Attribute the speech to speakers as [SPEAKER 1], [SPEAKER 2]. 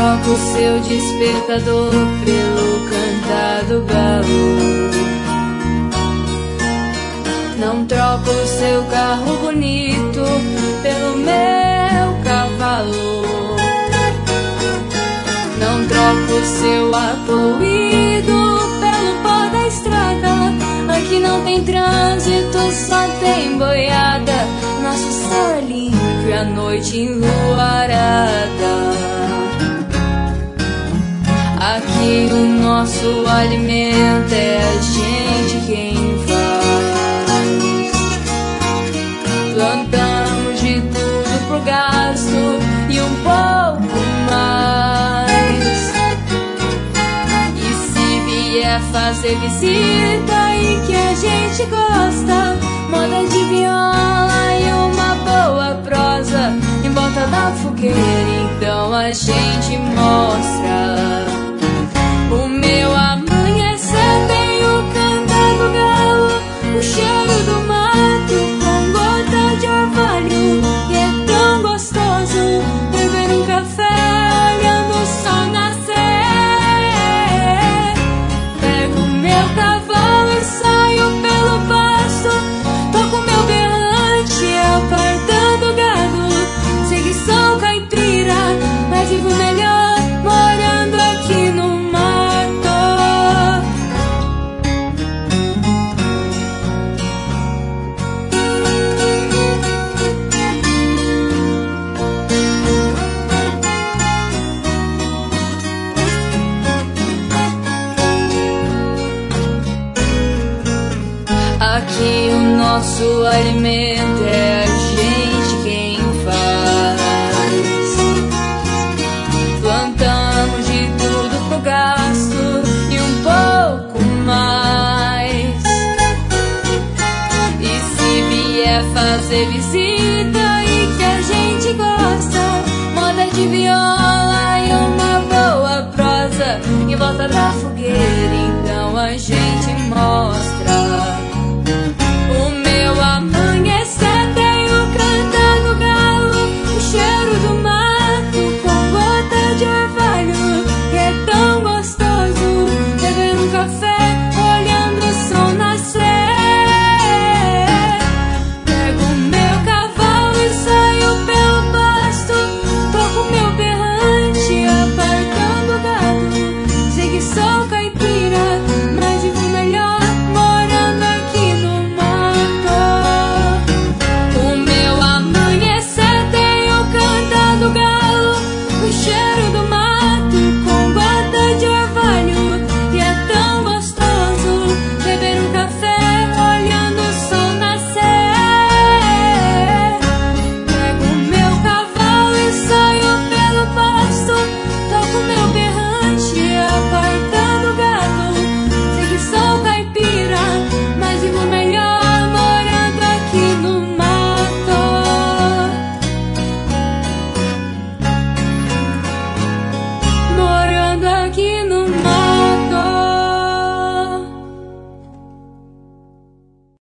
[SPEAKER 1] troca o seu despertador pelo cantar do galo. Não troca o seu carro bonito pelo meu cavalo. Não troca o seu ar poluído pelo pó da estrada. Aqui não tem trânsito, só tem boiada. Nosso céu é limpo e a noite enluarada. Aqui o nosso alimento é a gente quem faz. Plantamos de tudo pro gasto e um pouco mais. E se vier fazer visita e que a gente gosta, moda de viola e uma boa prosa em volta da fogueira, então a gente mostra. O meu amanhecer tem o cantar do galo, o cheiro do mato com gota de orvalho. E é tão gostoso beber um café olhando o sol nascer. Pego meu cavalo e saio pelo pasto, toco meu berrante apartando o gado. Sei que sou caipira, mas vivo melhor morando aqui no mato. Aqui o nosso alimento é a gente quem faz. Plantamos de tudo pro gasto e um pouco mais. E se vier fazer visita e que a gente gosta, moda de viola e uma boa prosa em volta da fogueira, então a gente